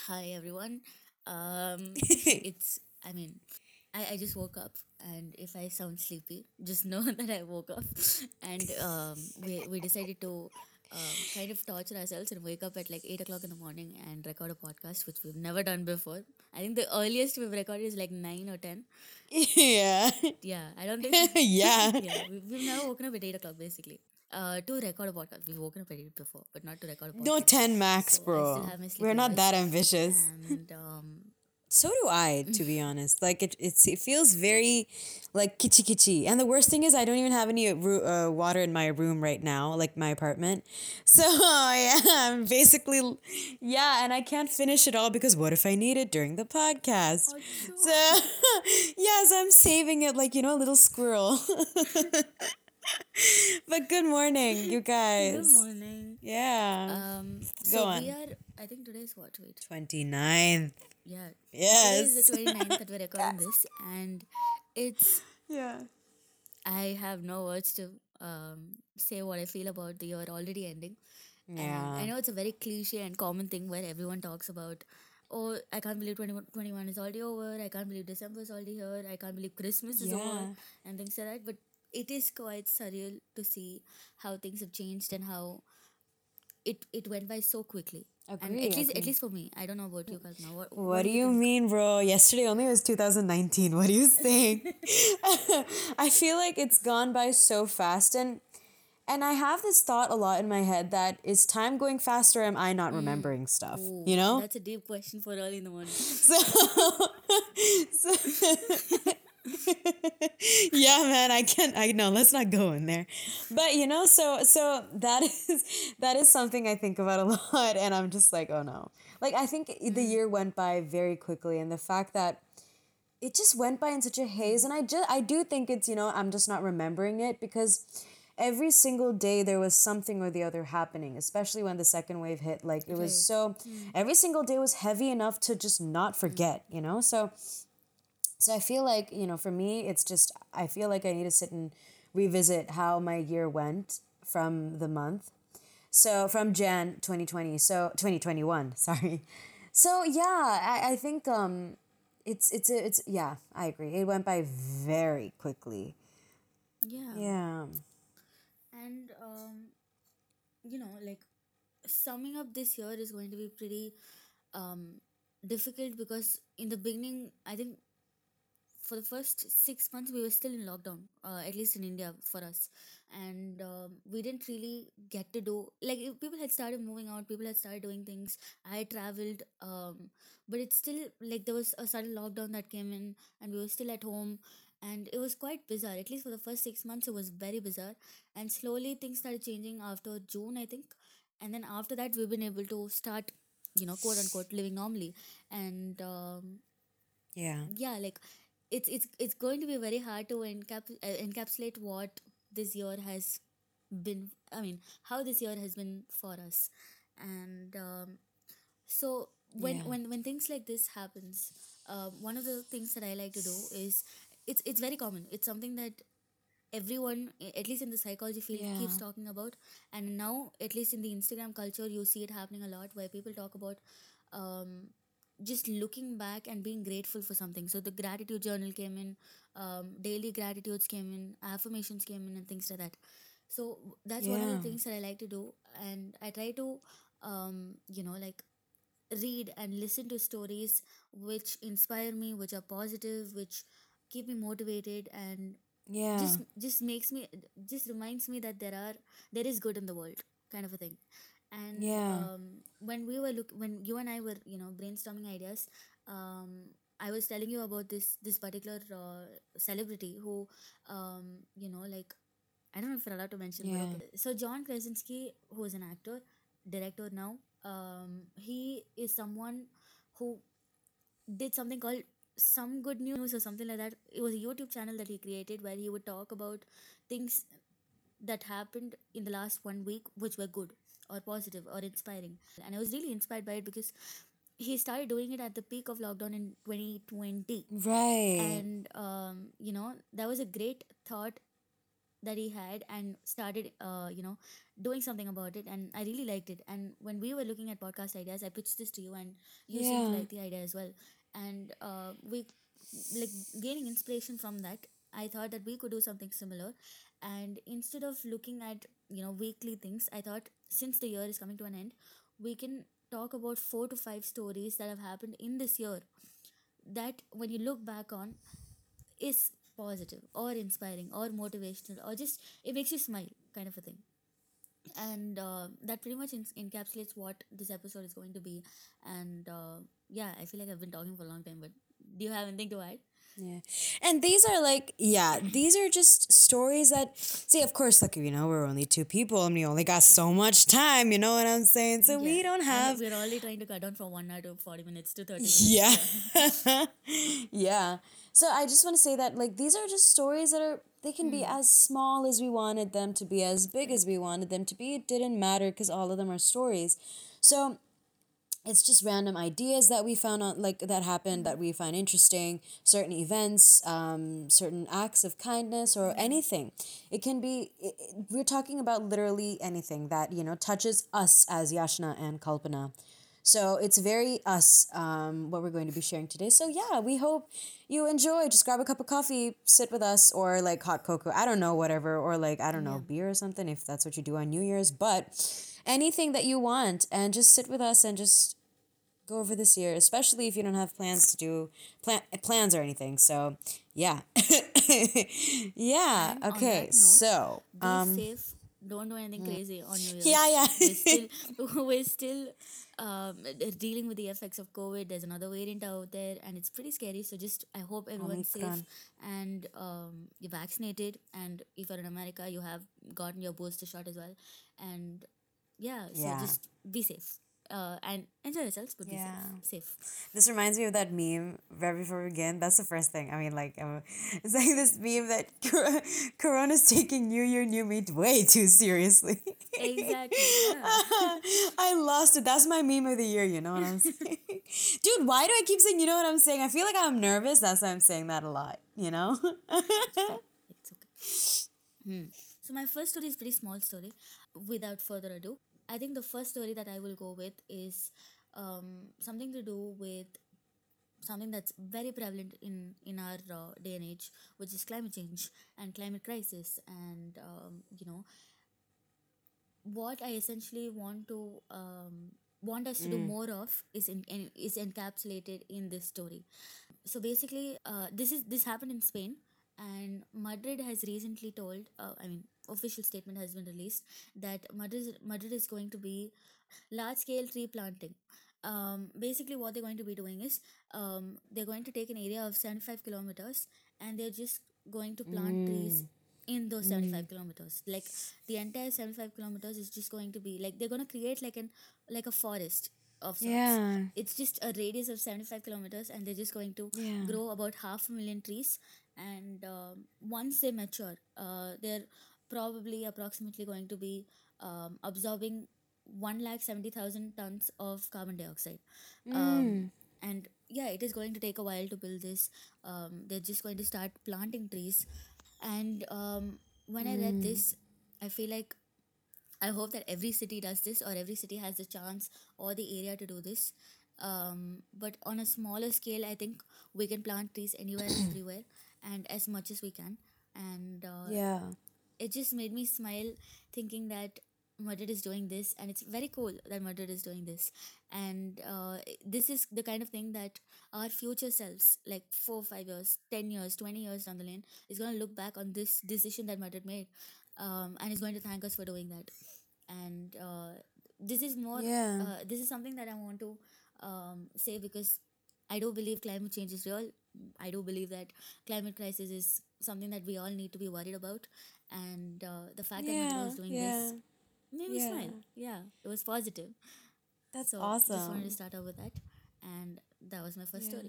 Hi everyone. It's I mean, I just woke up, and if I sound sleepy, just know that I woke up, and we decided to kind of torture ourselves and wake up at like 8 o'clock in the morning and record a podcast, which we've never done before. I think the earliest we've recorded is like 9 or 10. Yeah. Yeah, I don't think. Yeah. Yeah, we've never woken up at 8 o'clock basically. To record a podcast, we've woken up at 8 before, but not to record a No podcast. 10 max, So I still bro. have my We're sleepy not that voice, ambitious. and So do I, to be honest. Like it feels very like kitschy kitschy. And the worst thing is I don't even have any water in my room right now, like my apartment. So yeah, I'm basically yeah, and I can't finish it all because what if I need it during the podcast? So Achoo. yeah, so I'm saving it like a little squirrel. But good morning, you Good guys. morning. Yeah. Go So we on. are. I think today is what? Wait. 29th. Yeah. Today is the Yes. 29th that we're recording this, and it's. Yeah. I have no words to say what I feel about the year already ending, and I Yeah. know it's a very cliche and common thing where everyone talks about. Oh, I can't believe 2021 is already over. I can't believe December is already here. I can't believe Christmas is over, Yeah. and things like that. But it is quite surreal to see how things have changed and how it went by so quickly. And Agree, at agree. least for me, I don't know about you, Kalpana. What What do do you you think? mean, bro? Yesterday only was 2019. What do you think? I feel like it's gone by so fast and I have this thought a lot in my head that is time going faster or am I not remembering stuff? Oh, You know? that's a deep question for early in the morning. So, so yeah, man, I know, let's not go in there. But so that is something I think about a lot and I'm just like, oh no. Like I think the year went by very quickly and the fact that it just went by in such a haze and I do think it's, I'm just not remembering it because every single day there was something or the other happening, especially when the second wave hit. Like it was Right. so every single day was heavy enough to just not forget. So I feel like, for me, it's just, I feel like I need to sit and revisit how my year went from the month. So from Jan 2020, so 2021, sorry. So yeah, I think it's yeah, I agree. It went by very quickly. Yeah. Yeah. And like summing up this year is going to be pretty um difficult because in the beginning, I think for the first 6 months we were still in lockdown, at least in India for us, and we didn't really get to do, like, if people had started moving out, people had started doing things. I traveled, but it's still like there was a sudden lockdown that came in, and we were still at home, and it was quite bizarre. At least for the first 6 months it was very bizarre, and slowly things started changing after June, I think. And then after that we've been able to start, quote unquote, living normally. And Yeah. yeah, like it's going to be very hard to encapsulate what this year has been. I mean, how this year has been for us. And so Yeah. when things like this happens, one of the things that I like to do is, it's very common. It's something that everyone, at least in the psychology field, keeps Yeah. talking about. And now, at least in the Instagram culture, you see it happening a lot, where people talk about um, just looking back and being grateful for something. So the gratitude journal came in, daily gratitudes came in, affirmations came in, and things like that. So that's one of the Yeah. things that I like to do. And I try to like, read and listen to stories which inspire me, which are positive, which keep me motivated, and Yeah. just makes me, just reminds me that there is good in the world, kind of a thing. And Yeah. when when you and I were, brainstorming ideas, I was telling you about this particular celebrity who, like, I don't know if you're allowed to mention, but Yeah. okay. So John Krasinski, who is an actor, director now, he is someone who did something called Some Good News or something like that. It was a YouTube channel that he created where he would talk about things that happened in the last 1 week which were good or positive or inspiring. And I was really inspired by it because he started doing it at the peak of lockdown in 2020. Right. And that was a great thought that he had and started, doing something about it. And I really liked it. And when we were looking at podcast ideas, I pitched this to you, and you seemed to Yeah. like the idea as well. And we, like, gaining inspiration from that, I thought that we could do something similar. And instead of looking at, weekly things, I thought, since the year is coming to an end, we can talk about 4 to 5 stories that have happened in this year that, when you look back on, is positive or inspiring or motivational, or just it makes you smile, kind of a thing. And that pretty much encapsulates what this episode is going to be. And yeah, I feel like I've been talking for a long time, but do you have anything to add? Yeah. And these are like, yeah, these are just stories that, see, of course, like, we're only two people and we only got so much time, you know what I'm saying? So Yeah, we don't and have, we're already trying to cut down from 1 hour to 40 minutes to 30 minutes. yeah. Yeah. Yeah. So I just want to say that, like, these are just stories that are, they can be as small as we wanted them to be, as big as Correct. we wanted them to be. It didn't matter because all of them are stories. So it's just random ideas that we found on, like, that happened that we find interesting, certain events, certain acts of kindness, or Yeah. anything. It can be, we're talking about literally anything that touches us as Yashna and Kalpana. So it's very us, what we're going to be sharing today. So yeah, we hope you enjoy. Just grab a cup of coffee, sit with us, or like hot cocoa, I don't know, whatever, or like, I don't know, Yeah. beer or something, if that's what you do on New Year's. But anything that you want, and just sit with us and just go over this year, especially if you don't have plans to do plans or anything. So yeah. Yeah. And on Okay. that note, So be safe. Don't do anything crazy on New yeah, Year's. We're yeah. still we're still dealing with the effects of COVID. There's another variant out there, and it's pretty scary. So just, I hope everyone's safe, Omicron. and you're vaccinated. And if you're in America, you have gotten your booster shot as well. And yeah, so Yeah. just be safe. And enjoy yourselves, but be safe. Yeah. Safe. This reminds me of that meme right before we begin. That's the first thing. I mean, like, it's like this meme that Corona's taking New Year, New Me way too seriously. Exactly. Yeah. I lost it. That's my meme of the year. You know what I'm saying? Dude, why do I keep saying, you know what I'm saying? I feel like I'm nervous. That's why I'm saying that a lot, you know? It's fine. It's okay. So my first story is pretty small story. Without further ado, I think the first story that I will go with is something to do with something that's very prevalent in our day and age, which is climate change and climate crisis. And what I essentially want us to do more of is encapsulated in this story. So basically, this happened in Spain, and Madrid has recently told. I mean, official statement has been released that Madrid is going to be large scale tree planting. Basically, what they're going to be doing is, they're going to take an area of 75 kilometers, and they're just going to plant trees in those 75 kilometers. Like, the entire 75 kilometers is just going to be like, they're going to create like a forest of sorts. Yeah. It's just a radius of 75 kilometers, and they're just going to Yeah. grow about 500,000 trees. And once they mature, they're probably approximately going to be absorbing 170,000 tons of carbon dioxide. Mm. And yeah, it is going to take a while to build this. They're just going to start planting trees. And when I read Mm. this, I feel like, I hope that every city does this, or every city has the chance or the area to do this. But on a smaller scale, I think we can plant trees anywhere and everywhere, and as much as we can. And Yeah. it just made me smile, thinking that Madrid is doing this, and it's very cool that Madrid is doing this. And this is the kind of thing that our future selves, like 4 5 years, 10 years, 20 years down the lane, is going to look back on this decision that Madrid made, and is going to thank us for doing that. And this is more Yeah. this is something that I want to say, because I do believe climate change is real. I do believe that climate crisis is something that we all need to be worried about. And the fact that Madrid Yeah. was doing Yeah. this made me Yeah. smile. Yeah, it was positive. That's So just wanted to awesome. start out with that. And that was my first Yeah. story.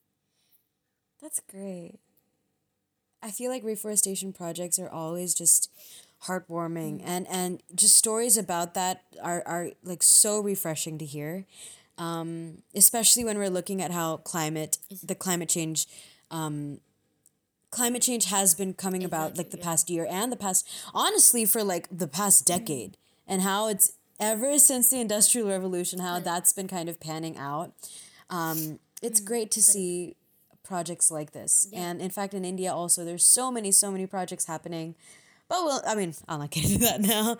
That's great. I feel like reforestation projects are always just heartwarming, and just stories about that are like so refreshing to hear. Especially when we're looking at how Is the climate change climate change has been coming about like Exactly. the Yeah. past year and the past, honestly, for like the past decade, and how it's ever since the Industrial Revolution, how Correct. that's been kind of panning out. It's great to Correct. see projects like this. Yeah. And in fact, in India also, there's so many projects happening. But well, I mean, I'll not get into that now.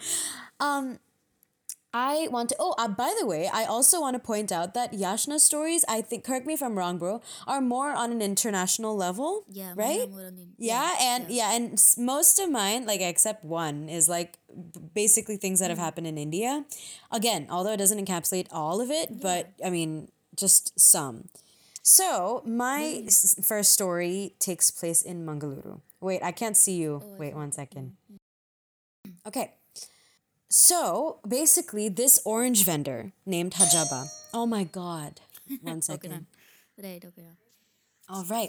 I want to. Oh, by the way, I also want to point out that Yashna stories, I think, correct me if I'm wrong, bro, are more on an international level, Yeah. Mine are right? more on the. Yeah. Yeah, and Yeah. yeah, and most of mine, like except one, is like basically things that have happened in India. Again, although it doesn't encapsulate all of it, Yeah. but I mean, just some. So my Yeah. first story takes place in Mangaluru. Wait, I can't see you. Oh, Wait okay. one second. Okay. So basically, this orange vendor named Hajaba. Oh my God. One Okay. second. Done. Right. Okay. Yeah. All right.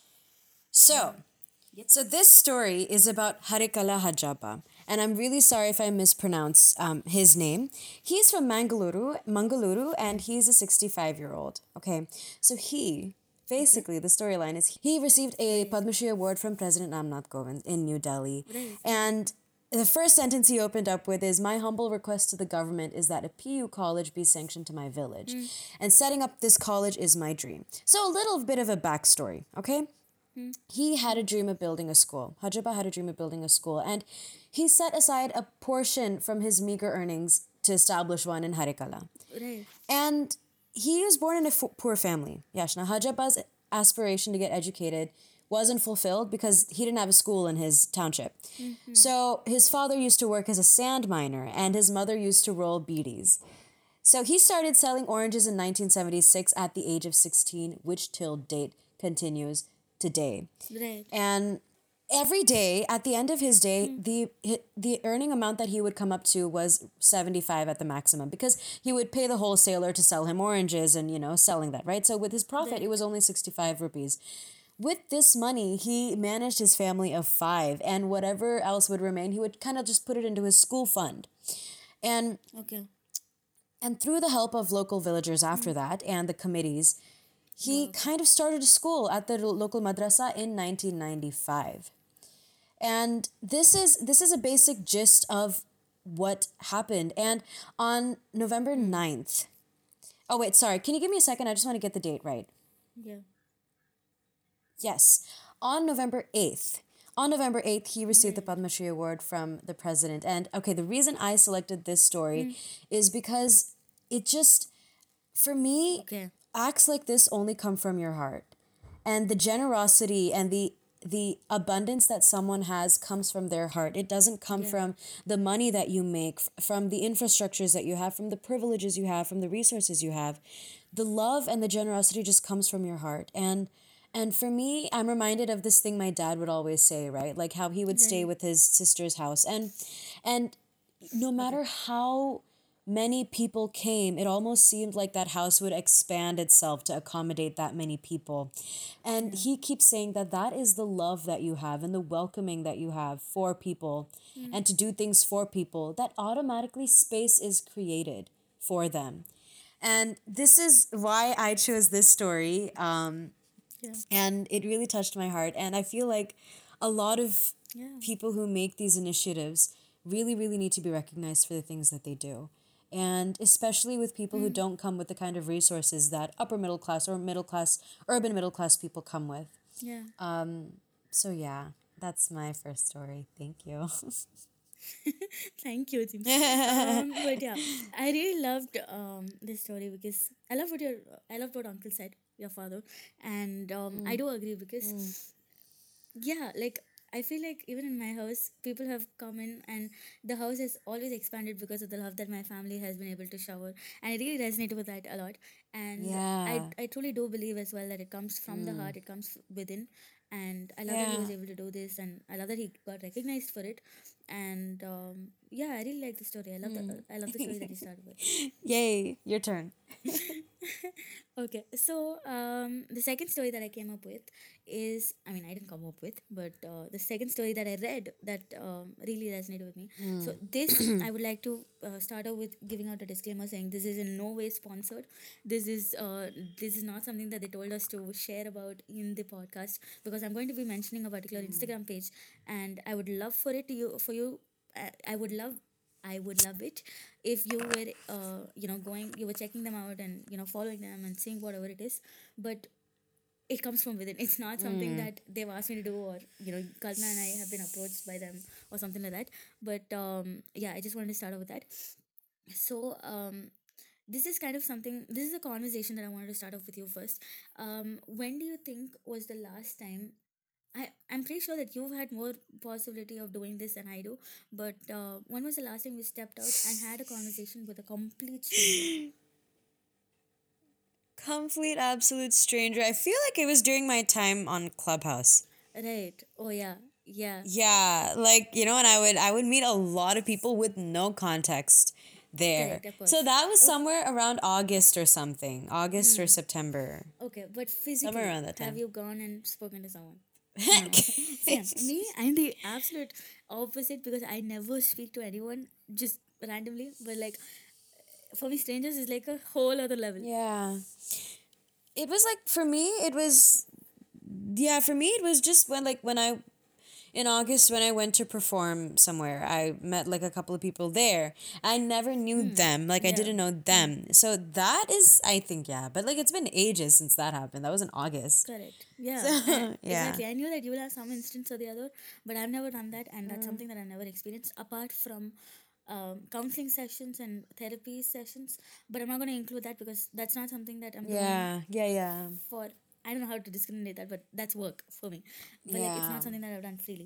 So, Yep. so this story is about Harikala Hajaba. And I'm really sorry if I mispronounce his name. He's from Mangaluru, and he's a 65-year-old. Okay. So basically, the storyline is he received a Right. Padma Shri Award from President Ramnath Kovind in New Delhi. Right. And the first sentence he opened up with is, "My humble request to the government is that a PU college be sanctioned to my village. And setting up this college is my dream." So a little bit of a backstory, okay? He had a dream of building a school. Hajaba had a dream of building a school, and he set aside a portion from his meager earnings to establish one in Harikala. Right. And he was born in a poor family. Yashna Hajaba's aspiration to get educated wasn't fulfilled because he didn't have a school in his township. So his father used to work as a sand miner, and his mother used to roll beaties. So he started selling oranges in 1976 at the age of 16, which till date continues today. Right. And every day, at the end of his day, the earning amount that he would come up to was 75 at the maximum, because he would pay the wholesaler to sell him oranges and, selling that, right? So with his profit, it Right. was only 65 rupees. With this money, he managed his family of five, and whatever else would remain, he would kind of just put it into his school fund. And Okay. and through the help of local villagers after that and the committees, he Wow. kind of started a school at the local madrasa in 1995. And this is a basic gist of what happened. And on November 9th, oh wait, sorry, can you give me a second? I just want to get the date right. Yeah. Yes, on November 8th. On November 8th, he received the Padma Shri Award from the president. And okay, the reason I selected this story is because it just, for me, Okay. acts like this only come from your heart. And the generosity and the abundance that someone has comes from their heart. It doesn't come Yeah. from the money that you make, from the infrastructures that you have, from the privileges you have, from the resources you have. The love and the generosity just comes from your heart. And for me, I'm reminded of this thing my dad would always say, right? Like how he would stay Right. with his sister's house, and no matter how many people came, it almost seemed like that house would expand itself to accommodate that many people. And he keeps saying that that is the love that you have and the welcoming that you have for people, and to do things for people, that automatically space is created for them. And this is why I chose this story. Yeah. And it really touched my heart. And I feel like a lot of Yeah. people who make these initiatives really, really need to be recognized for the things that they do. And especially with people who don't come with the kind of resources that upper middle class or middle class, urban middle class people come with. Yeah. So, yeah, that's my first story. Thank you. Thank you, Tim. But yeah, I really loved this story because I loved what Uncle said, your father, and I do agree because yeah, like I feel like even in my house, people have come in and the house has always expanded because of the love that my family has been able to shower, and I really resonate with that a lot. And Yeah. I truly do believe as well that it comes from the heart, it comes within, and I love that he Yeah. was able to do this, and I love that he got recognized for it. And yeah, I really like the story. I love the story that he started with. Yay. Your turn. Okay, so the second story that I came up with is, I mean, I didn't come up with, but the second story that I read that really resonated with me. So this, I would like to start out with giving out a disclaimer saying this is in no way sponsored. This is this is not something that they told us to share about in the podcast, because I'm going to be mentioning a particular Instagram page, and I would love for it to you for you. I would love, I would love it if you were, going, you were checking them out and following them and seeing whatever it is, but it comes from within. It's not something that they've asked me to do, or Kalpana and I have been approached by them or something like that. But yeah, I just wanted to start out with that. So this is kind of something. This is a conversation that I wanted to start off with you first. When do you think was the last time? I'm pretty sure that you've had more possibility of doing this than I do. But when was the last time you stepped out and had a conversation with a complete stranger? Complete absolute stranger. I feel like it was during my time on Clubhouse. Right. Oh yeah. Yeah. Yeah, like and I would meet a lot of people with no context there. Correct. Of So course. that was Okay. somewhere around August or something. August or September. Okay. But Somewhere physically, around that have time. you gone and spoken to someone? No. See, me, I'm the absolute opposite because I never speak to anyone just randomly. But like, for me, strangers is like a whole other level. Yeah. It was like for me it was yeah, for me it was just when I in August when I went to perform somewhere. I met like a couple of people there. I never knew them. Like I Yeah. didn't know them. So that is I think yeah, but like it's been ages since that happened. That was in August. Correct. Yeah. So, yeah. Exactly. I knew that you will have some instance or the other, but I've never done that, and that's something that I've never experienced apart from counseling sessions and therapy sessions. But I'm not going to include that because that's not something that I'm doing Yeah. Yeah, yeah. for. I don't know how to discriminate that, but that's work for me. But like, it's Yeah. not something that I've done freely.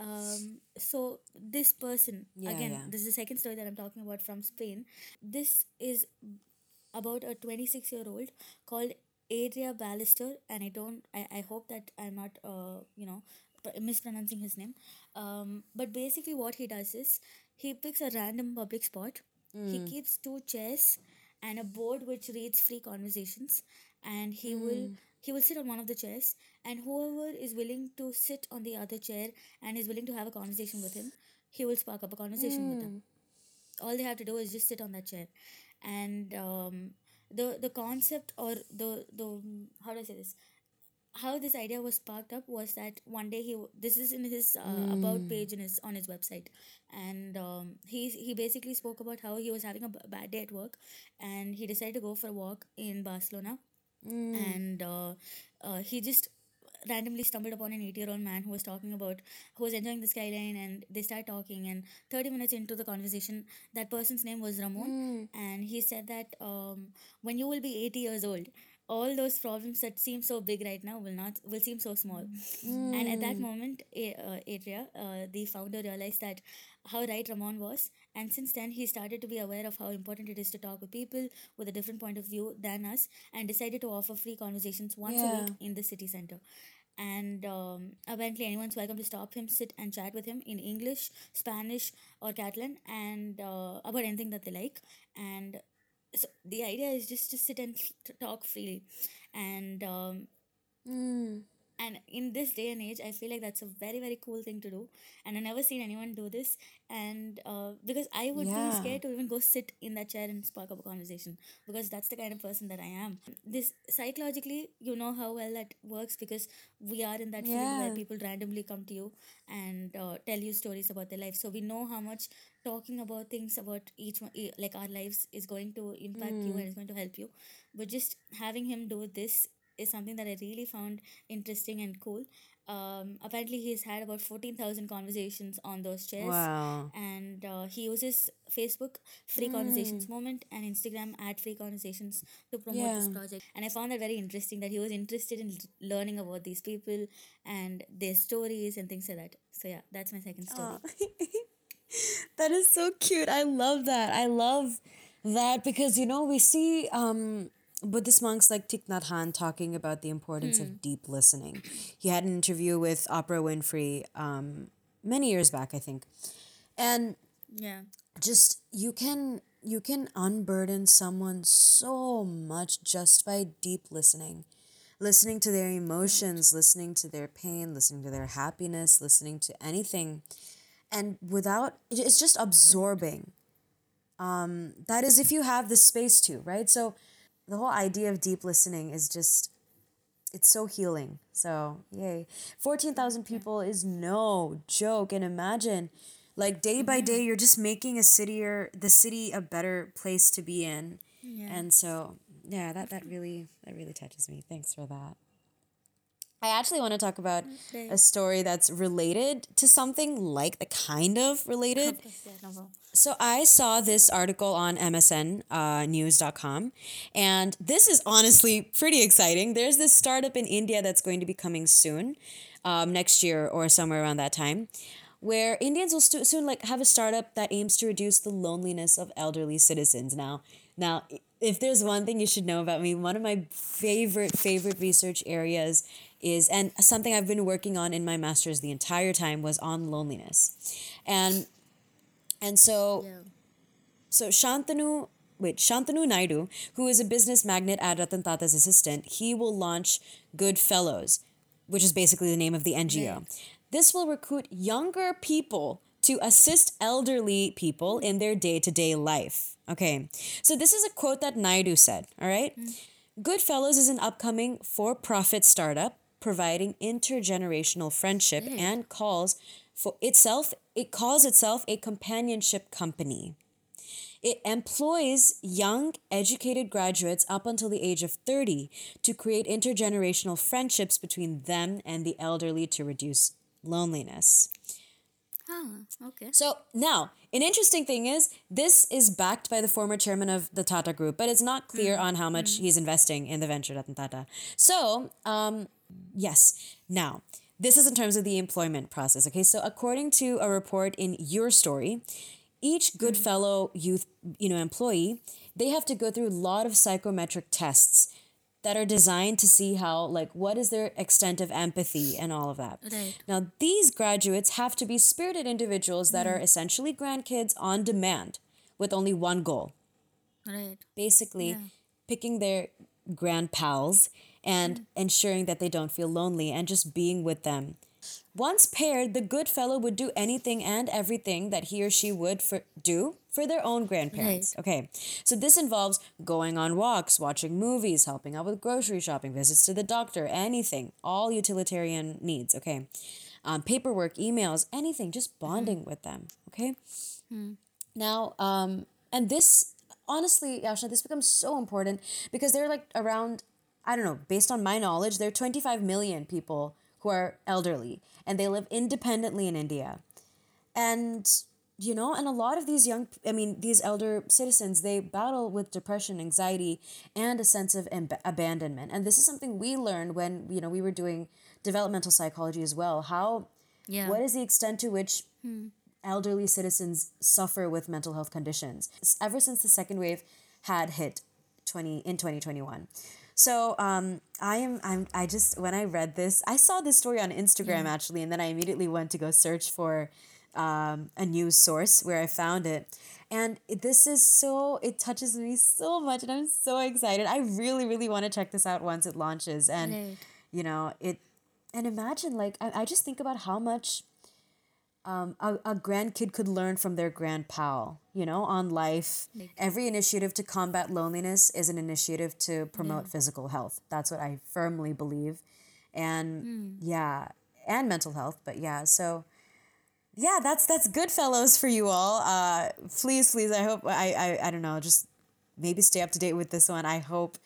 So this person, Yeah, again, yeah. this is the second story that I'm talking about from Spain. This is about a 26-year-old called Adria Ballister, and I hope that I'm not mispronouncing his name. But basically, what he does is he picks a random public spot. He keeps two chairs and a board which reads free conversations, and he will sit on one of the chairs, and whoever is willing to sit on the other chair and is willing to have a conversation with him, he will spark up a conversation with them. All they have to do is just sit on that chair, and the concept, or the how do I say this, how this idea was sparked up was that one day this is in his about page in his on his website, and he basically spoke about how he was having a bad day at work, and he decided to go for a walk in Barcelona, and he just randomly stumbled upon an 8-year-old man who was talking about, who was enjoying the skyline, and they started talking, and 30 minutes into the conversation, that person's name was Ramon, and he said that when you will be 80 years old, all those problems that seem so big right now will seem so small. And at that moment, Adria, the founder, realized that how right Ramon was, and since then he started to be aware of how important it is to talk with people with a different point of view than us, and decided to offer free conversations once a Yeah. week in the city center. And apparently, anyone's welcome to stop him, sit and chat with him in English, Spanish, or Catalan, and about anything that they like. And so the idea is just to sit and talk freely, and and in this day and age, I feel like that's a very very cool thing to do, and I've never seen anyone do this. And because I would be Yeah. scared to even go sit in that chair and spark up a conversation, because that's the kind of person that I am. This psychologically, you know how well that works, because we are in that field where Yeah. people randomly come to you and tell you stories about their life, so we know how much talking about things about each one, like our lives, is going to impact you and is going to help you. But just having him do this is something that I really found interesting and cool. Apparently, he's had about 14,000 conversations on those chairs, Wow. and he uses Facebook Free Conversations Moment and Instagram at Free Conversations to promote this Yeah. project. And I found that very interesting that he was interested in learning about these people and their stories and things like that. So, yeah, that's my second Aw. story. That is so cute. I love that. I love that because we see Buddhist monks like Thich Nhat Hanh talking about the importance of deep listening. He had an interview with Oprah Winfrey many years back, I think. And Yeah. just you can you can unburden someone so much just by deep listening. Listening to their emotions, listening to their pain, listening to their happiness, listening to anything. And it's just absorbing. That is if you have the space to, right? So the whole idea of deep listening is just, it's so healing. So, yay. 14,000 people is no joke. And imagine, like, day by day, you're just making the city a better place to be in. Yeah. And so, yeah, that really touches me. Thanks for that. I actually want to talk about Right. a story that's related to something like the kind of related. Okay, yeah, no problem. So I saw this article on MSN News.com, and this is honestly pretty exciting. There's this startup in India that's going to be coming soon, next year or somewhere around that time, where Indians will soon like have a startup that aims to reduce the loneliness of elderly citizens. Now, if there's one thing you should know about me, one of my favorite research areas is, and something I've been working on in my master's the entire time, was on loneliness, and and so Yeah. so Shantanu Naidu, who is a business magnate at Ratan Tata's assistant, he will launch Good Fellows, which is basically the name of the NGO. Right. This will recruit younger people to assist elderly people in their day-to-day life. Okay, so this is a quote that Naidu said, all right? Goodfellows is an upcoming for-profit startup providing intergenerational friendship Right. and calls itself a companionship company. It employs young, educated graduates up until the age of 30 to create intergenerational friendships between them and the elderly to reduce loneliness. Okay. So now, an interesting thing is, this is backed by the former chairman of the Tata Group, but it's not clear on how much he's investing in the venture, Ratan Tata. So, yes. Now, this is in terms of the employment process. Okay, so according to a report in Your Story, each good fellow youth, employee, they have to go through a lot of psychometric tests that are designed to see how, like, what is their extent of empathy and all of that. Right. Now, these graduates have to be spirited individuals that are essentially grandkids on demand with only one goal, Right. basically Yeah. picking their grand pals and ensuring that they don't feel lonely and just being with them. Once paired, the good fellow would do anything and everything that he or she would do for their own grandparents. Right. Okay, so this involves going on walks, watching movies, helping out with grocery shopping, visits to the doctor, anything, all utilitarian needs. Okay, paperwork, emails, anything, just bonding with them. Okay, now, and this, honestly, Yashna, this becomes so important because there are like around, I don't know, based on my knowledge, there are 25 million people who are elderly and they live independently in India. And, and a lot of these elder citizens, they battle with depression, anxiety, and a sense of abandonment. And this is something we learned when, we were doing developmental psychology as well. Yeah. What is the extent to which elderly citizens suffer with mental health conditions ever since the second wave had hit in 2021. So I just, when I read this, I saw this story on Instagram actually, and then I immediately went to go search for a news source where I found it. And it touches me so much, and I'm so excited. I really, really want to check this out once it launches. And, Right. and imagine, like, I just think about how much a grandkid could learn from their grandpal, on life. Like, Every initiative to combat loneliness is an initiative to promote physical health. That's what I firmly believe. And and mental health. But so that's good fellows for you all. Please, I hope I don't know, just maybe stay up to date with this one. I hope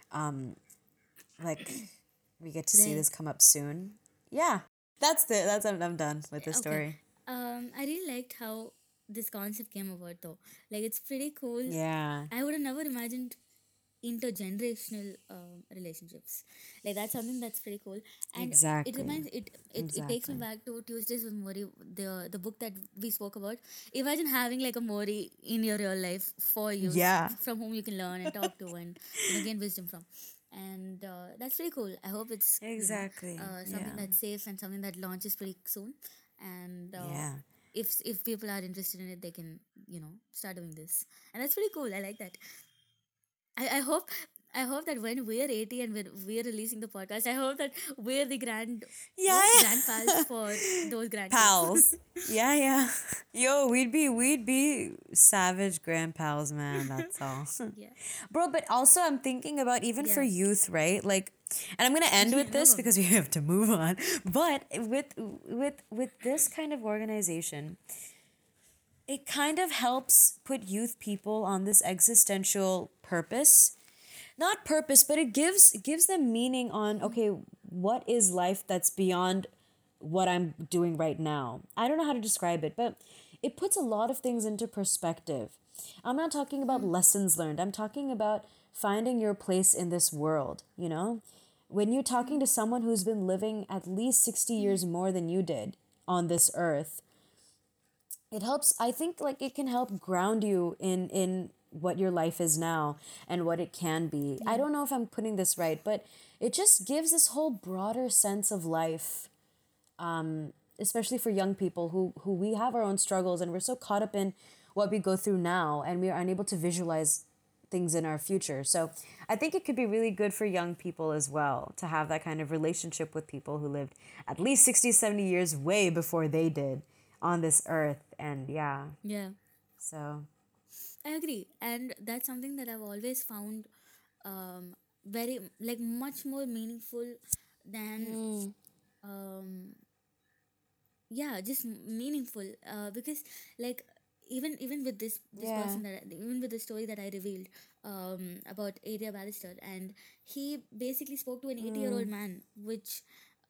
like we get to see Right. this come up soon. Yeah. I'm done with the story. I really liked how this concept came about though. Like it's pretty cool. Yeah. I would have never imagined intergenerational relationships. Like that's something that's pretty cool. And Exactly. it reminds it takes me Exactly. back to Tuesdays with Mori, the book that we spoke about. Imagine having like a Mori in your real life for you, Yeah. from whom you can learn and talk to and gain wisdom from. And that's pretty cool. I hope it's Exactly. something Yeah. that's safe and something that launches pretty soon. And Yeah. if people are interested in it, they can start doing this, and that's pretty cool. I like that. I hope that when we're 80 and we're releasing the podcast, I hope that we're the Yeah, grand pals yeah. for those grandkids. Pals. Yeah, yeah. Yo, we'd be savage grand pals, man. That's all. Yeah, Bro, but also I'm thinking about even for yeah, youth, right? Like, and I'm gonna end with no this problem. because we have to move on. But with this kind of organization, it kind of helps put youth people on this existential purpose. Not purpose, but it gives them meaning on, okay, what is life that's beyond what I'm doing right now. I don't know how to describe it, but it puts a lot of things into perspective. I'm not talking about lessons learned. I'm talking about finding your place in this world, you know? When you're talking to someone who's been living at least 60 years more than you did on this earth, it helps. I think like it can help ground you in what your life is now and what it can be. I Yeah, don't know if I'm putting this right, but it just gives this whole broader sense of life, especially for young people who we have our own struggles and we're so caught up in what we go through now and we are unable to visualize things in our future. So I think it could be really good for young people as well to have that kind of relationship with people who lived at least 60, 70 years way before they did on this earth. And yeah, yeah. so I agree, and that's something that I've always found very like much more meaningful than um yeah, just meaningful, because like even with this yeah. person even with the story that I revealed about Area Ballister, and he basically spoke to an 80-year-old man, which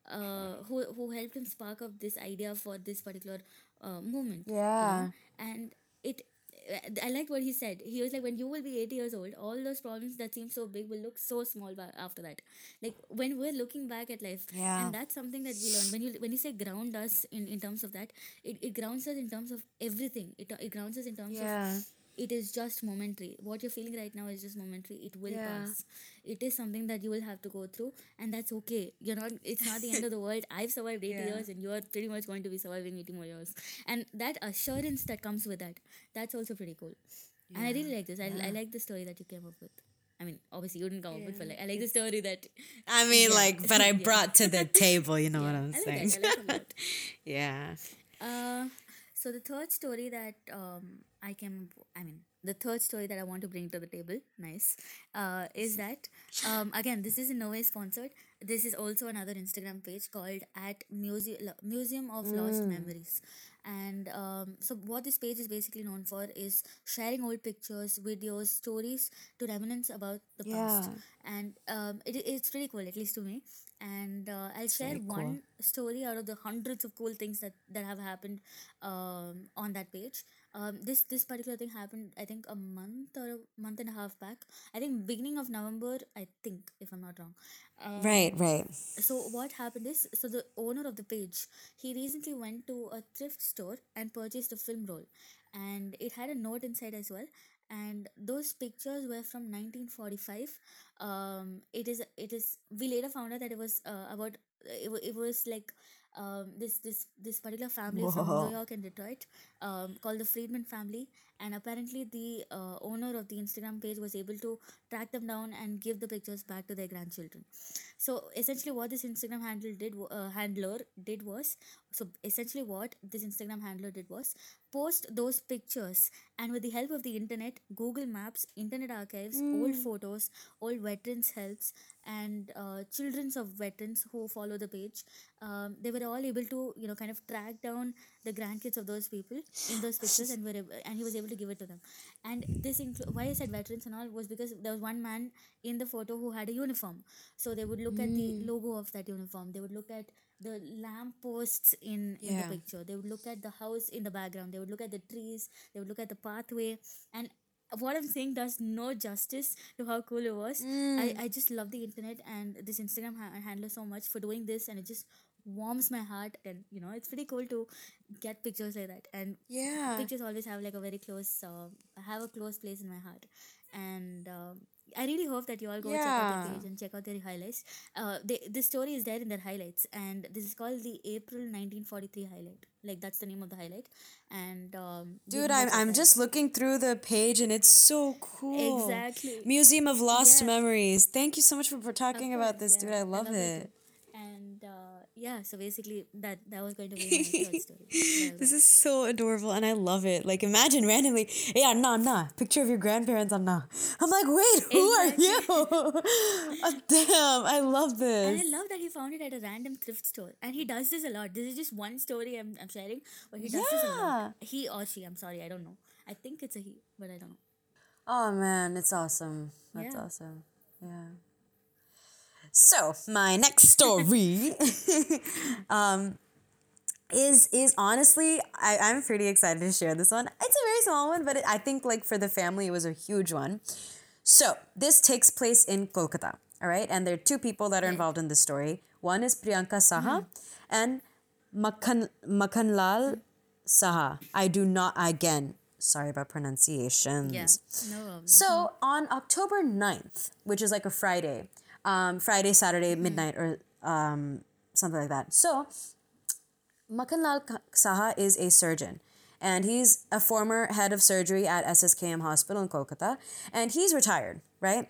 who helped him spark up this idea for this particular movement, Yeah. and it I liked what he said. He was like, when you will be 80 years old, all those problems that seem so big will look so small after that. Like when we're looking back at life, Yeah. and that's something that we learn. When you say ground us in terms of that, it grounds us in terms of everything. It grounds us in terms of Yeah. it is just momentary. What you're feeling right now is just momentary. It will Yeah. pass. It is something that you will have to go through, and that's okay. You're not. It's not the end of the world. I've survived 80 Yeah. years, and you're pretty much going to be surviving 80 more years. And that assurance that comes with that, that's also pretty cool. And I Yeah. really like this. I Yeah. like the story that you came up with. I mean, obviously you didn't come up with, but Yeah. like I like the story that, I mean, yeah, like, but I yeah, brought to the table, you know what yeah. I'm I like saying? that. I like that a lot. Yeah. Uh, so the third story that the third story that I want to bring to the table, nice, is that again, this is in no way sponsored. This is also another Instagram page called at Museum of Lost Memories, and so what this page is basically known for is sharing old pictures, videos, stories to remnants about the Yeah. past, and it's pretty cool, at least to me. And I'll It's share very cool. one story out of the hundreds of cool things that have happened on that page. This particular thing happened, I think, a month or a month and a half back. I think beginning of November, I think, if I'm not wrong. Right, right. So what happened is, so the owner of the page, he recently went to a thrift store and purchased a film roll, and it had a note inside as well. And those pictures were from 1945. It is we later found out that it was about it was like this particular family from New Whoa. York and Detroit, called the Friedman family. And apparently the owner of the Instagram page was able to track them down and give the pictures back to their grandchildren. So essentially what this Instagram handler did was, so essentially what this Instagram handler did was post those pictures, and with the help of the internet, Google Maps, Internet Archives, old photos, old veterans helps, and children's of veterans who follow the page, they were all able to kind of track down the grandkids of those people in those pictures, and he was able to give it to them. And why I said veterans and all was because there was one man in the photo who had a uniform. So they would look at the logo of that uniform. They would look at the lamp posts in the Yeah. picture. They would look at the house in the background. They would look at the trees. They would look at the pathway. And what I'm saying does no justice to how cool it was. I just love the internet and this Instagram handler so much for doing this, and it just warms my heart. And it's pretty cool to get pictures like that. And Yeah. pictures always have like a very close have a close place in my heart. And I really hope that you all go check out their Yeah. page and check out their highlights. This story is there in their highlights, and this is called the April 1943 highlight. Like that's the name of the highlight, and you Dude, can go check I'm that out. just looking through the page and it's so cool. Exactly. Museum of Lost Yeah. Memories. Thank you so much for Of talking about course. this, dude. Yeah. I I love love it too. it. And yeah. So basically, that was going to be my third story that I'll This write. is so adorable and I love it. Like imagine randomly, yeah, nah. Picture of your grandparents on nah. I'm like, wait, who are Exactly. you? Oh, damn, I love And I this. love that he found it at a random thrift store. And he does this a lot. This is just one story I'm sharing, but he does this a lot. Yeah. He or she, I'm sorry, I don't know. I think it's a he, but I don't know. Oh man, it's awesome. That's Yeah. awesome. Yeah. So my next story is honestly I'm pretty excited to share this one. It's a very small one, but I think like for the family it was a huge one. So this takes place in Kolkata, all right? And there are two people that are Right. involved in this story. One is Priyanka Saha and Makhanlal Saha. I do not, again, sorry about Yeah. pronunciations. No problem. So on October 9th, which is like a Friday, Friday, Saturday, midnight, or something like that. So Makhanlal Saha is a surgeon, and he's a former head of surgery at SSKM Hospital in Kolkata, and he's retired, right?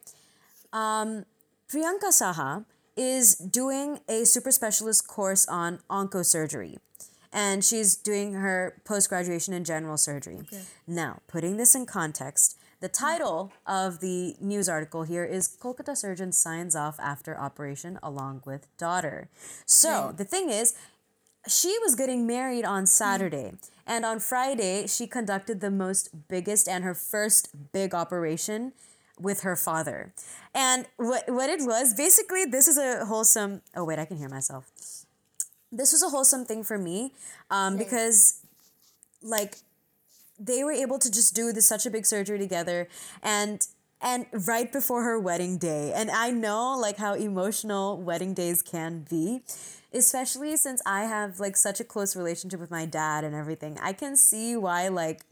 Priyanka Saha is doing a super specialist course on oncosurgery, and she's doing her post graduation in general surgery. Okay. Now, putting this in context, the title of the news article here is Kolkata surgeon signs off after operation along with daughter. So Right. the thing is, she was getting married on Saturday. And on Friday, she conducted the most biggest and her first big operation with her father. And what it was, basically, this is a wholesome. Oh, wait, I can hear myself. This was a wholesome thing for me Right. because, like, they were able to just do this such a big surgery together and right before her wedding day. And I know like how emotional wedding days can be, especially since I have like such a close relationship with my dad and everything. I can see why like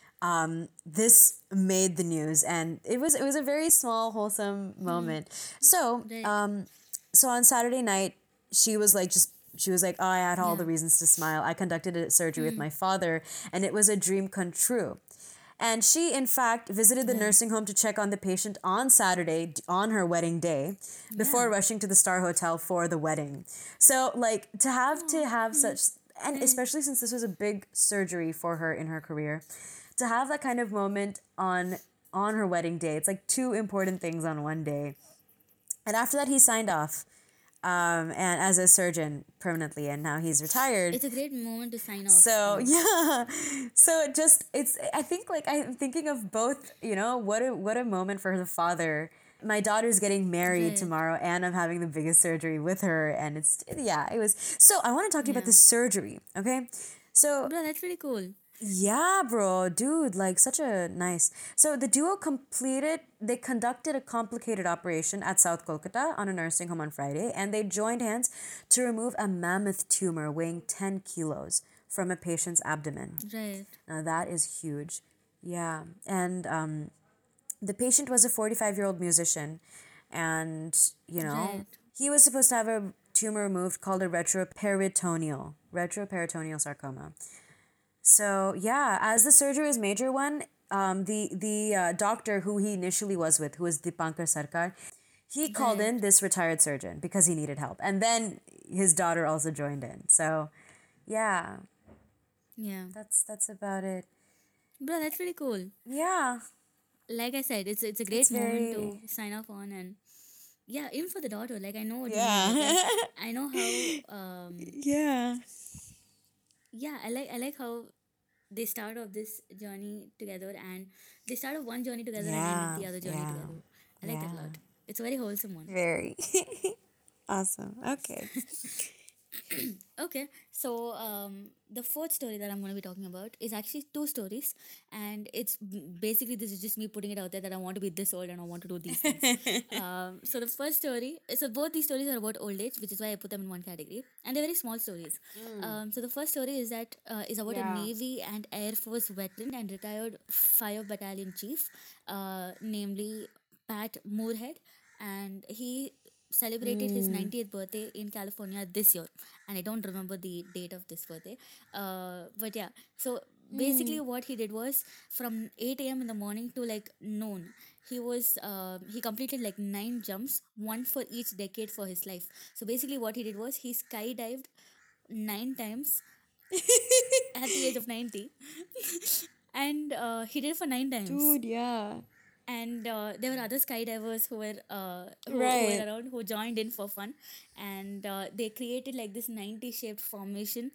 this made the news, and it was a very small wholesome moment. So Right. so on Saturday night, she was like just she was like, "Oh, I had all Yeah. the reasons to smile. I conducted a surgery with my father, and it was a dream come true." And she, in fact, visited the Right. nursing home to check on the patient on Saturday, on her wedding day, Yeah. before rushing to the Star Hotel for the wedding. So, like, to have such, and Right. especially since this was a big surgery for her in her career, to have that kind of moment on her wedding day, it's like two important things on one day. And after that, he signed off, and as a surgeon permanently, and now he's retired. It's a great moment to sign off So on. yeah, so it just it's I think like I'm thinking of both. You know what a moment for the father. My daughter's getting married Right. tomorrow, and I'm having the biggest surgery with her, and it's yeah, it was. So I want to talk to you about Yeah. the surgery, okay? So Bro, that's pretty cool. yeah, bro, dude, like such a nice. So the duo they conducted a complicated operation at South Kolkata on a nursing home on Friday, and they joined hands to remove a mammoth tumor weighing 10 kilos from a patient's abdomen. Right. Now that is huge. Yeah. And the patient was a 45-year-old musician, and, Right. he was supposed to have a tumor removed called a retroperitoneal sarcoma. So yeah, as the surgery was major one, the doctor who he initially was with, who was Dipankar Sarkar, he called Right. in this retired surgeon because he needed help, and then his daughter also joined in. So yeah, Yeah. that's about it. Bro, that's pretty cool. Yeah, Like I said, it's a it's great moment to very sign off on, and yeah, even for the daughter, like I know what you mean. Like yeah I know how yeah yeah, I like how they start off this journey together, and they start off one journey together and end yeah the other journey yeah together. I like that a yeah lot. It's a very wholesome one. very awesome. Okay. Okay, so the fourth story that I'm going to be talking about is actually two stories, and it's basically this is just me putting it out there that I want to be this old and I want to do these things. So the first story, so both these stories are about old age, which is why I put them in one category, and they're very small stories. So the first story is that is about a Yeah. Navy and Air Force veteran and retired fire battalion chief, namely Pat Moorhead, and he celebrated his Mm. 90th birthday in California this year. And I don't remember the date of this birthday. But yeah, so basically Mm. what he did was from 8 a.m. in the morning to like noon. He completed like 9 jumps, one for each decade for his life. So basically, what he did was he skydived 9 times at the age of 90, and he did it for 9 times. Dude, yeah. And there were other skydivers who were Right. around, who joined in for fun, and they created like this 90 shaped formation,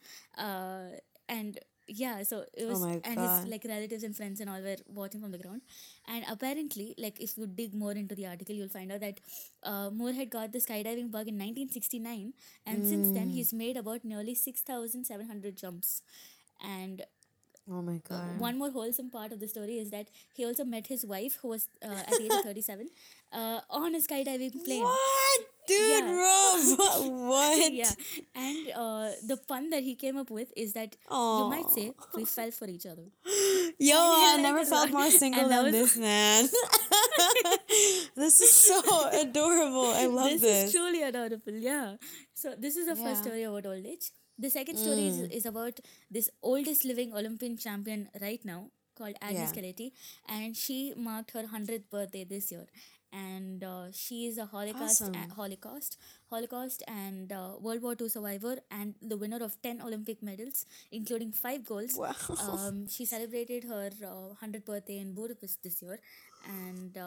and yeah, so it Oh was, my and his God. like relatives and friends and all were watching from the ground. And apparently, like if you dig more into the article, you'll find out that Moore had got the skydiving bug in 1969, and since then Mm. he's made about nearly 6,700 jumps. And Oh my God. one more wholesome part of the story is that he also met his wife, who was at the age of 37, on a skydiving plane. What? Dude, Yeah. Rob. Yeah. What? And the pun that he came up with is that you might Oh. say we fell for each other. Yo, And I I like never it a felt lot. more single And that than was this, man. This is so adorable. I love this is this. truly adorable. Yeah. So this is the first Yeah. story about old age. The second story Mm. is about this oldest living Olympian champion right now, called Agnes Yeah. Kaleti, and she marked her 100th birthday this year. And she is a Awesome. Holocaust and World War II survivor, and the winner of 10 Olympic medals, including 5 golds. Wow. She celebrated her 100th birthday in Budapest this year, and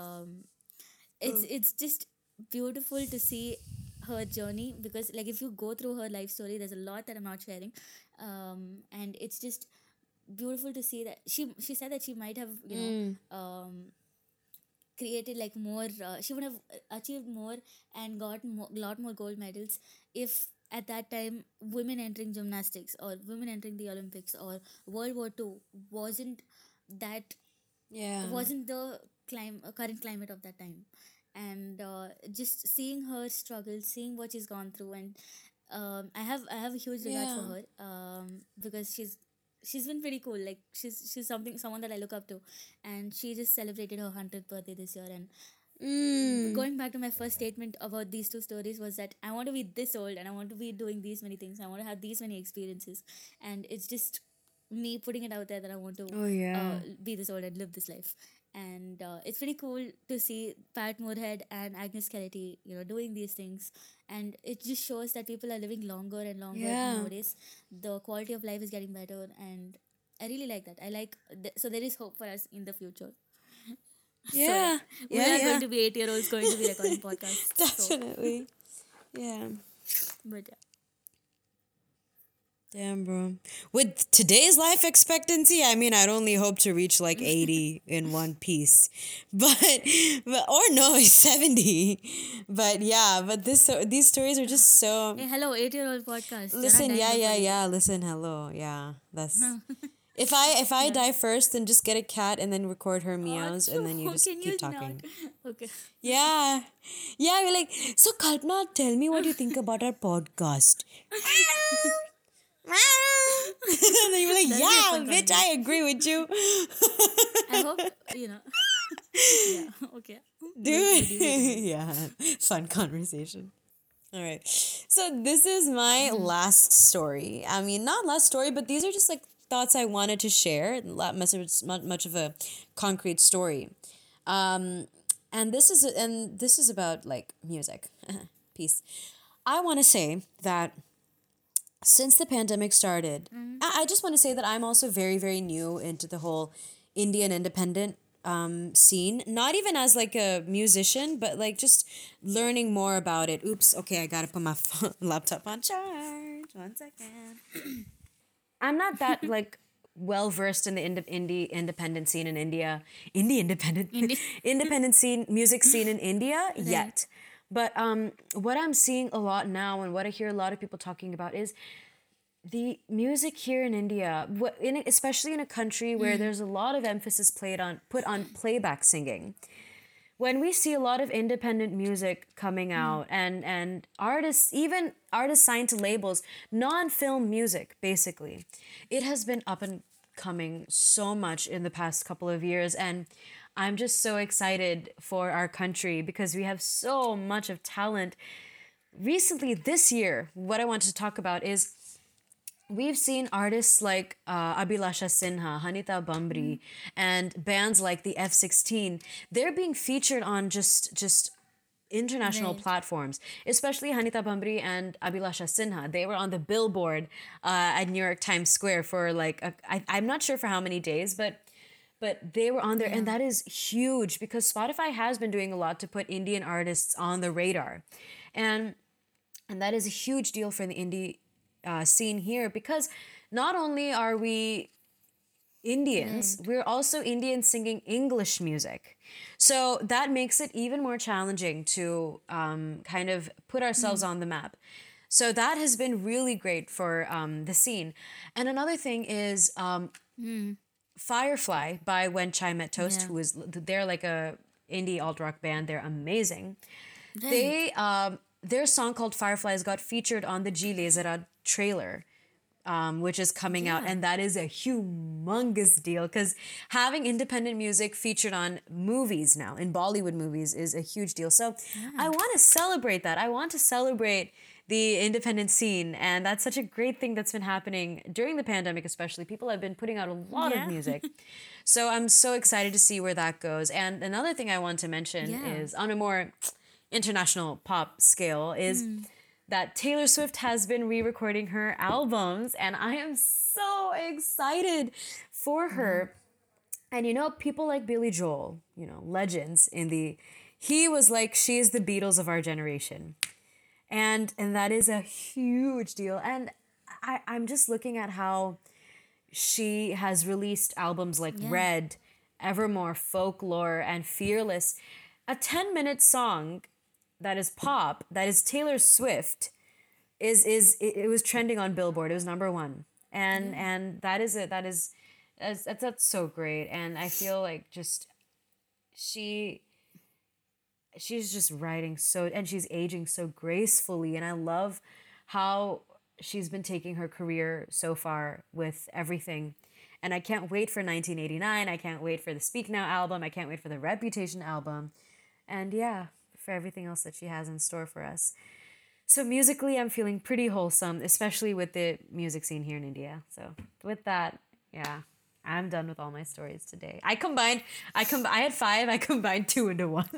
it's just beautiful to see her journey, because like if you go through her life story, there's a lot that I'm not sharing, and it's just beautiful to see that she said that she might have Mm. created like more, she would have achieved more and got lot more gold medals if at that time women entering gymnastics or women entering the Olympics or World War II wasn't that Yeah. wasn't the current climate of that time. And just seeing her struggle, seeing what she's gone through, and I have a huge regard for Yeah. her, because she's been pretty cool. Like she's someone that I look up to, and she just celebrated her 100th birthday this year. And Mm. going back to my first statement about these two stories was that I want to be this old and I want to be doing these many things. I want to have these many experiences, and it's just me putting it out there that I want to Oh yeah. be this old and live this life. And it's pretty cool to see Pat Moorhead and Agnes Kelly, doing these things. And it just shows that people are living longer and longer Yeah. nowadays. The quality of life is getting better, and I really like that. So there is hope for us in the future. So yeah, Yeah. we Yeah. are going Yeah. to be 8-year-olds going to be recording podcasts. So, Definitely. Yeah. but yeah. Damn, bro. With today's life expectancy, I mean, I'd only hope to reach like 80 in one piece. But or no, 70. But yeah, but these stories are just so. Hey, hello, 8-year-old podcast. You're not Listen, dying yeah, before yeah, 80. yeah. Listen, hello. Yeah. That's if I Yeah. die first, then just get a cat and then record her Oh, meows and then you just can keep you not? talking. Okay. Yeah. Yeah, you're like, so Kalpana, tell me what you think about our podcast. And then you're like, That'll be a yeah, fun bitch, conversation. I agree with you. I hope, you know. Yeah, okay. We'll Dude. do that in video. Yeah. Fun conversation. All right. So this is my last story. I mean, not last story, but these are just like thoughts I wanted to share. Not much of a concrete story. And this is about like music. Peace. I want to say that since the pandemic started, I just want to say that I'm also very, very new into the whole Indian independent scene. Not even as like a musician, but like just learning more about it. Oops, okay, I gotta put my laptop on charge. 1 second. I'm not that like well versed in the indie independent scene in India. Indie independent Indeed. independent scene music scene in India Right. yet. But what I'm seeing a lot now and what I hear a lot of people talking about is the music here in India, especially in a country where there's a lot of emphasis put on playback singing. When we see a lot of independent music coming out and artists, even artists signed to labels, non-film music basically, it has been up and coming so much in the past couple of years. And I'm just so excited for our country because we have so much of talent. Recently, this year, what I want to talk about is we've seen artists like Abhilasha Sinha, Hanita Bambri, and bands like the F16. They're being featured on just international Right. platforms, especially Hanita Bambri and Abhilasha Sinha. They were on the billboard at New York Times Square for like I'm not sure for how many days, but they were on there, and Yeah. that is huge because Spotify has been doing a lot to put Indian artists on the radar, and and that is a huge deal for the indie scene here because not only are we Indians, Right. we're also Indians singing English music. So that makes it even more challenging to kind of put ourselves on the map. So that has been really great for the scene. And another thing is Firefly by When Chai Met Toast, Yeah. who is, they're like a indie alt rock band. They're amazing. Right. They their song called Fireflies got featured on the G Lazerad trailer, which is coming out, Yeah. and that is a humongous deal because having independent music featured on movies now in Bollywood movies is a huge deal. So I Yeah. want to celebrate that. I want to celebrate the independent scene, and that's such a great thing that's been happening during the pandemic, especially. People have been putting out a lot of Yeah. music. So I'm so excited to see where that goes. And another thing I want to mention Yeah. is on a more international pop scale is that Taylor Swift has been re-recording her albums, and I am so excited for Yeah. her. And you know, people like Billy Joel, you know, legends in the he was like she is the Beatles of our generation. And that is a huge deal. And I'm just looking at how she has released albums like Yeah. Red, Evermore, Folklore, and Fearless. A 10-minute song that is pop, that is Taylor Swift, it was trending on Billboard. It was number one, Yeah. and that is it. That's so great, and I feel like just she she's just writing so, and she's aging so gracefully, and I love how she's been taking her career so far with everything. And I can't wait for 1989. I can't wait for the Speak Now album. I can't wait for the Reputation album. And yeah, for everything else that she has in store for us. So musically, I'm feeling pretty wholesome, especially with the music scene here in India. So with that, yeah, I'm done with all my stories today. I had five. I combined two into one.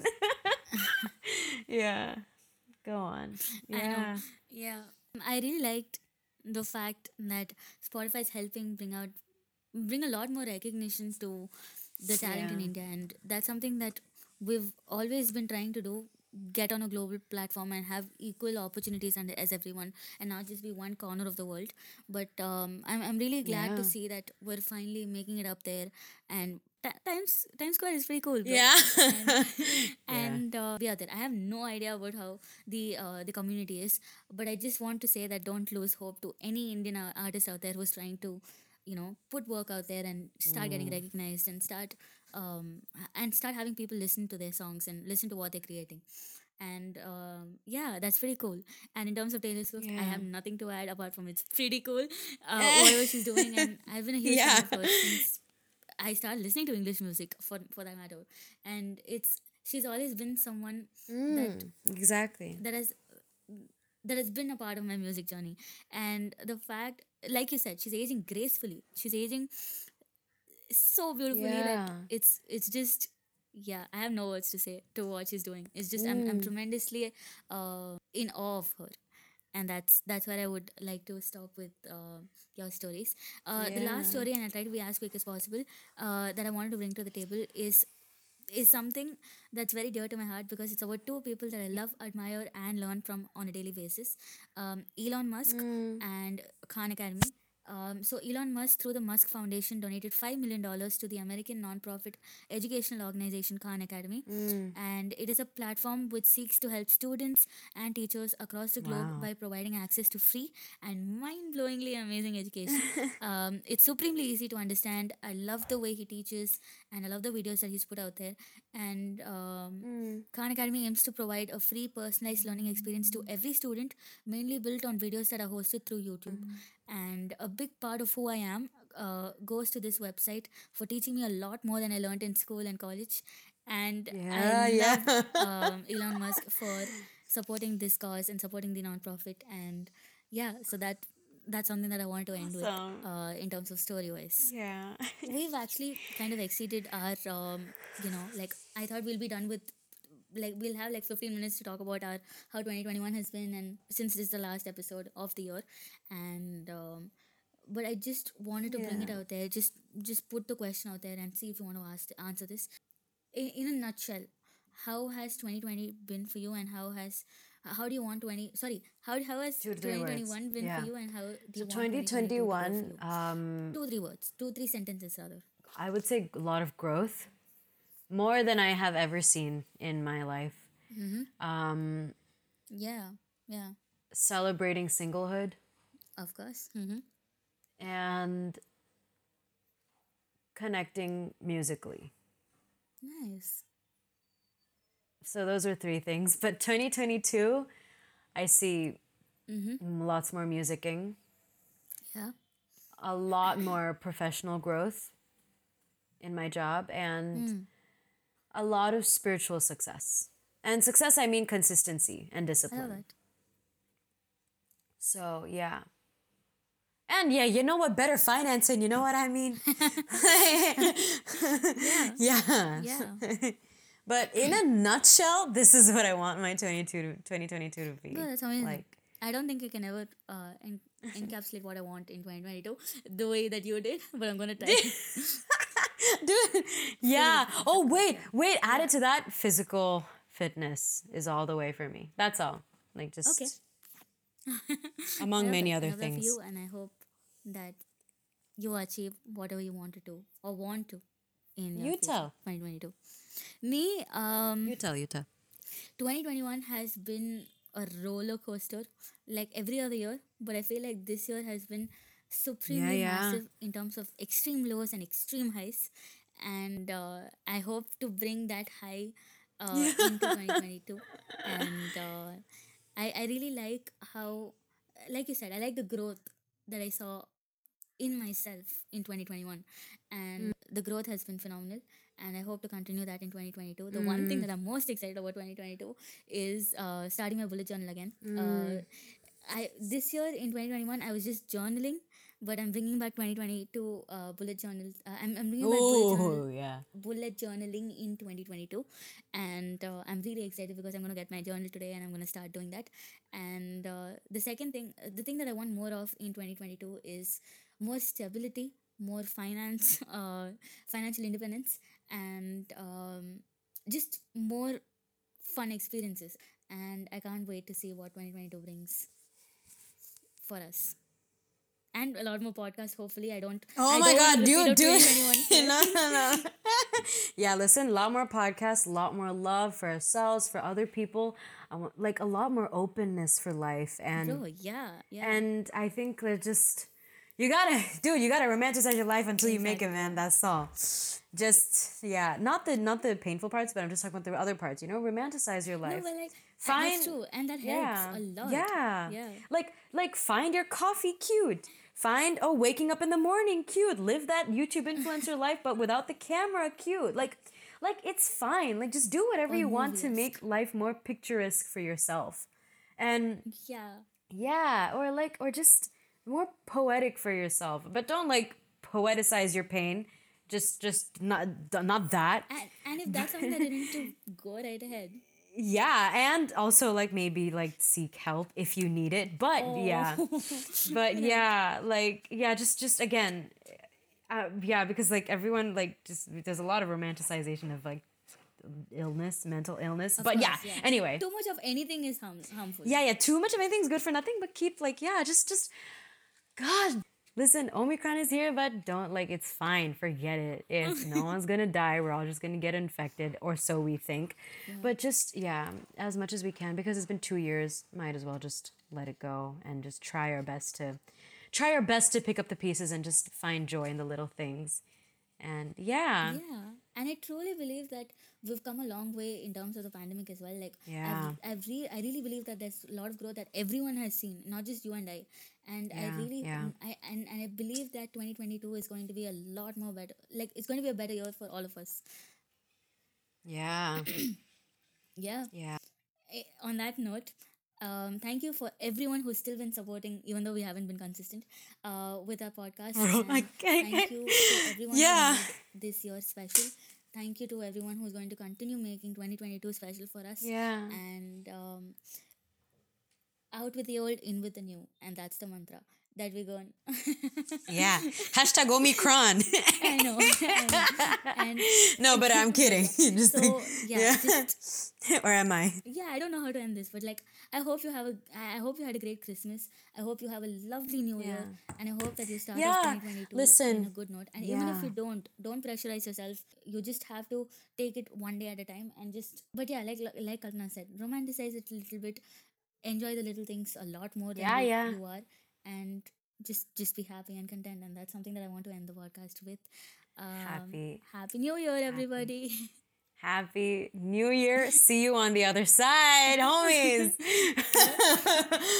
Yeah, go on. I know. Yeah, Yeah. I really liked the fact that Spotify is helping bring a lot more recognition to the talent in yeah, India, and that's something that we've always been trying to do, get on a global platform and have equal opportunities and as everyone, and not just be one corner of the world. But I'm really glad to yeah, see that we're finally making it up there, and Times Square is pretty cool, bro. yeah, And yeah. and be out there. I have no idea about how the community is, but I just want to say that don't lose hope to any Indian artist out there who's trying to, put work out there and start getting recognized and start having people listen to their songs and listen to what they're creating. And yeah, that's pretty cool. And in terms of Taylor Swift, I Yeah. have nothing to add apart from it's pretty cool, whatever she's doing. And I've been a huge fan Yeah. of hers since I started listening to English music, for that matter. And she's always been someone that Exactly. that has that has been a part of my music journey. And the fact, like you said, she's aging gracefully. She's aging so beautifully that Yeah. it's just, yeah, I have no words to say to what she's doing. It's just I'm tremendously in awe of her. And that's where I would like to stop with your stories. The last Yeah. story, and I'll try to be as quick as possible, that I wanted to bring to the table is something that's very dear to my heart because it's about two people that I love, admire, and learn from on a daily basis, Elon Musk and Khan Academy. So Elon Musk, through the Musk Foundation, donated $5 million to the American nonprofit educational organization Khan Academy, and it is a platform which seeks to help students and teachers across the globe Wow. by providing access to free and mind-blowingly amazing education. It's supremely easy to understand. I love the way he teaches, and I love the videos that he's put out there. And Khan Academy aims to provide a free, personalized learning experience to every student, mainly built on videos that are hosted through YouTube. and a big part of who I am goes to this website for teaching me a lot more than I learned in school and college. And I Yeah, love yeah. Elon Musk for supporting this cause and supporting the nonprofit. And yeah, so that's something that I want to end with Awesome. in terms of story wise. Yeah. We've actually kind of exceeded our like I thought we'll be done with, like we'll have like 15 minutes to talk about our how 2021 has been, and since this is the last episode of the year. And but I just wanted to bring it Yeah. out there, just put the question out there and see if you want to answer this in a nutshell. How has 2020 been for you, and how do you want 20 sorry how has Two to three words. 2021 been for Yeah. you, and how do So you want 2022 to go for 2021, you? Two three words, two three sentences rather. I would say a lot of growth, more than I have ever seen in my life. Um, Yeah, yeah, Celebrating singlehood of course. and connecting musically. Nice. So those are three things. But 2022, I see lots more musicking, Yeah. a lot more professional growth in my job, and a lot of spiritual success. And success, I mean consistency and I love discipline. that. So, yeah. And yeah, you know what? Better financing, you know what I mean? Yeah. Yeah. Yeah. But in a nutshell, this is what I want my 2022 to be. No, that's amazing. Like, I don't think I can ever encapsulate what I want in 2022 the way that you did, but I'm gonna try. dude, yeah. Oh, wait, added to that, physical fitness is all the way for me. That's all. Like, Okay. just among many I other love that for things. you, and I hope that you achieve whatever you want to do or want to in your You future, tell. 2022. Me, You tell. 2021 has been a roller coaster like every other year, but I feel like this year has been Yeah, supremely yeah. massive in terms of extreme lows and extreme highs. And I hope to bring that high into 2022. And I really like how, like you said, I like the growth that I saw in myself in 2021, and the growth has been phenomenal, and I hope to continue that in 2022. The one thing that I'm most excited about 2022 is starting my bullet journal again. I This year in 2021 I was just journaling, but I'm bringing back 2022 bullet journals. I'm bringing back Oh, yeah. bullet journaling in 2022, and I'm really excited because I'm going to get my journal today and I'm going to start doing that. And the second thing, the thing that I want more of in 2022 is more stability, more finance, financial independence, and just more fun experiences. And I can't wait to see what 2022 brings for us. And a lot more podcasts. Hopefully, Oh I my don't want to God, repeat dude, of dude. 2021 No, here. no, no. Yeah, listen, a lot more podcasts, a lot more love for ourselves, for other people. I want, like, a lot more openness for life. Bro, yeah, yeah. And I think that just, you gotta romanticize your life until you make it, Exactly, man. yeah. That's all. Just, yeah, not the painful parts, but I'm just talking about the other parts, romanticize your No, life. but like, Fine. that's true. And that helps Yeah. a lot. Yeah. Yeah. Like find your coffee cute. Find waking up in the morning cute. Live that YouTube influencer life but without the camera cute. Like it's fine. Like just do whatever Or you want to movie-esque. make life more picturesque for yourself. And Yeah. yeah, or just more poetic for yourself. But don't like poeticize your pain. Just not that. And if that's something that you need to go right ahead. Yeah, and also like maybe like seek help if you need it. But yeah, Oh. but yeah, like yeah, just again, yeah, because like everyone like just there's a lot of romanticization of like illness, mental illness. Of But yeah, course, yeah. anyway, Too much of anything is harmful. yeah, too much of anything's good for nothing. But keep like yeah, just God, listen, Omicron is here, but don't like it's fine. Forget it. If no one's gonna die, we're all just gonna get infected, or so we think. But just yeah, as much as we can, because it's been 2 years, might as well just let it go and just try our best to pick up the pieces and just find joy in the little things. And yeah. Yeah. And I truly believe that we've come a long way in terms of the pandemic as well. Like Yeah. I really believe that there's a lot of growth that everyone has seen, not just you and I. And I Yeah. really, Yeah. and I believe that 2022 is going to be a lot more better. Like it's going to be a better year for all of us. Yeah. Yeah. Yeah. On that note, thank you for everyone who's still been supporting, even though we haven't been consistent with our podcast. Oh my And God. thank you to everyone who Yeah. made this year special. Thank you to everyone who's going to continue making 2022 special for us. Yeah. And out with the old, in with the new. And that's the mantra that we're going. Yeah. Hashtag Omicron. I know, I know. And No, but I'm kidding. Just like, so, yeah, yeah. just Or am I? yeah, I don't know how to end this, but like I hope you had a great Christmas. I hope you have a lovely new year, Yeah. and I hope that you start off Yeah. 2022 in a Listen. good note. And even if Yeah. you don't pressurize yourself. You just have to take it one day at a time and just. But yeah, like Kalpana said, romanticize it a little bit, enjoy the little things a lot more than Yeah. Yeah. you are, and just be happy and content. And that's something that I want to end the podcast with. Happy. Happy New Year, everybody. Happy New Year. See you on the other side, homies.